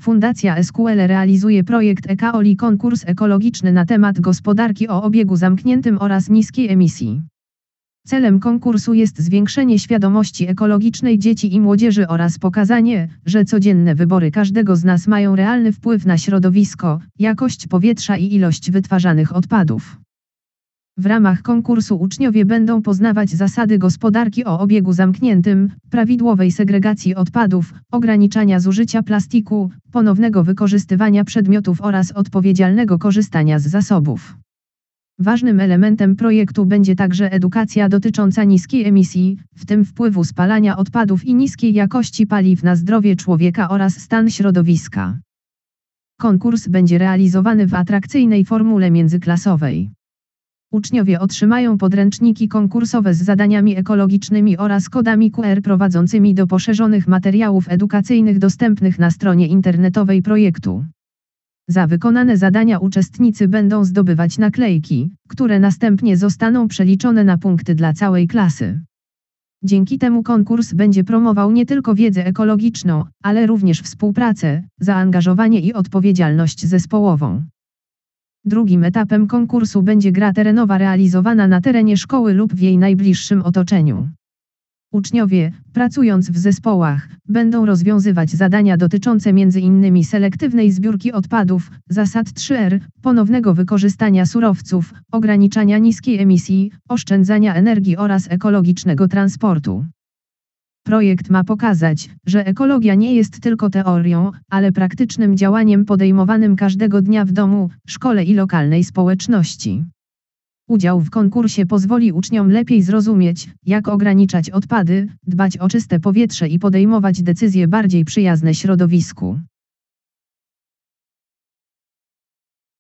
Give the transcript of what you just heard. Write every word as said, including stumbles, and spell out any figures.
Fundacja S Q L realizuje projekt EKOLI, konkurs ekologiczny na temat gospodarki o obiegu zamkniętym oraz niskiej emisji. Celem konkursu jest zwiększenie świadomości ekologicznej dzieci i młodzieży oraz pokazanie, że codzienne wybory każdego z nas mają realny wpływ na środowisko, jakość powietrza i ilość wytwarzanych odpadów. W ramach konkursu uczniowie będą poznawać zasady gospodarki o obiegu zamkniętym, prawidłowej segregacji odpadów, ograniczania zużycia plastiku, ponownego wykorzystywania przedmiotów oraz odpowiedzialnego korzystania z zasobów. Ważnym elementem projektu będzie także edukacja dotycząca niskiej emisji, w tym wpływu spalania odpadów i niskiej jakości paliw na zdrowie człowieka oraz stan środowiska. Konkurs będzie realizowany w atrakcyjnej formule międzyklasowej. Uczniowie otrzymają podręczniki konkursowe z zadaniami ekologicznymi oraz kodami Q R prowadzącymi do poszerzonych materiałów edukacyjnych dostępnych na stronie internetowej projektu. Za wykonane zadania uczestnicy będą zdobywać naklejki, które następnie zostaną przeliczone na punkty dla całej klasy. Dzięki temu konkurs będzie promował nie tylko wiedzę ekologiczną, ale również współpracę, zaangażowanie i odpowiedzialność zespołową. Drugim etapem konkursu będzie gra terenowa realizowana na terenie szkoły lub w jej najbliższym otoczeniu. Uczniowie, pracując w zespołach, będą rozwiązywać zadania dotyczące między innymi selektywnej zbiórki odpadów, zasad trzy R, ponownego wykorzystania surowców, ograniczania niskiej emisji, oszczędzania energii oraz ekologicznego transportu. Projekt ma pokazać, że ekologia nie jest tylko teorią, ale praktycznym działaniem podejmowanym każdego dnia w domu, szkole i lokalnej społeczności. Udział w konkursie pozwoli uczniom lepiej zrozumieć, jak ograniczać odpady, dbać o czyste powietrze i podejmować decyzje bardziej przyjazne środowisku.